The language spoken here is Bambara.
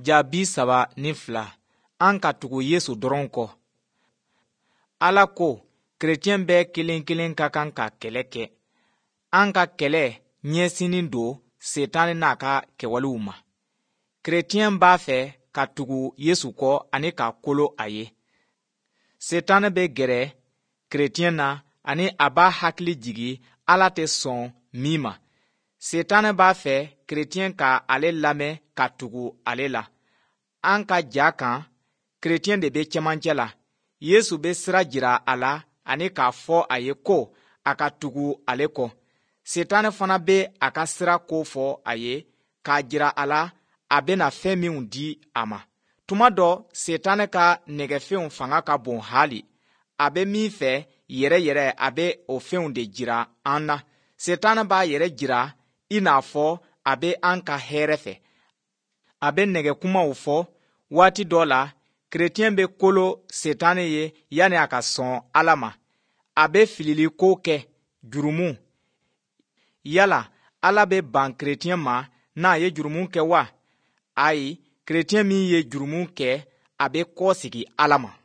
Jaabi 32 an ka tugu Yesu dɔrɔn kɔ. Ala ko keretiyɛn bɛɛ kelen kelen ka kan ka kɛlɛ kɛ. An ka kɛlɛ ɲɛsinnen don Setani n'a ka kɛwalew ma. Keretiyɛn b'a fɛ ka tugu Yesu kɔ ani ka kolo a ye. Setani bɛ gɛrɛ keretiyɛn na ani a b'a hakili jigi Ala tɛ sɔn min ma. Setani b'a fɛ keretiyɛn ka ale lamɛn ka tugu ale la. An ka ja kan, keretiyɛn de bɛ cɛmancɛ la. Yesu bɛ sira jira a la ani k'a fɔ a ye ko a ka tugu ale kɔ. Setani fana bɛ a ka sira kofɔ a ye k'a jira a la a bɛna fɛn minw di a ma. Tuma dɔ Setani ka nɛgɛfɛnw fanga ka bon hali. A bɛ min fɛ yɛrɛ yɛrɛ a bɛ o fɛnw de jira an na. Setani b'a yɛrɛ jira i n'a fɔ a bɛ an ka hɛrɛ fɛ. A bɛ nɛgɛkumaw fɔ. Waati dɔ la keretiyɛn bɛ kolo Setani ye yanni a ka sɔn Ala ma. A bɛ fililiko kɛ, jurumu. Yala Ala bɛ ban keretiyɛn ma n'a ye jurumu kɛ wa? Ayi, keretiyɛn min ye jurumu kɛ a bɛ kɔsegi Ala ma.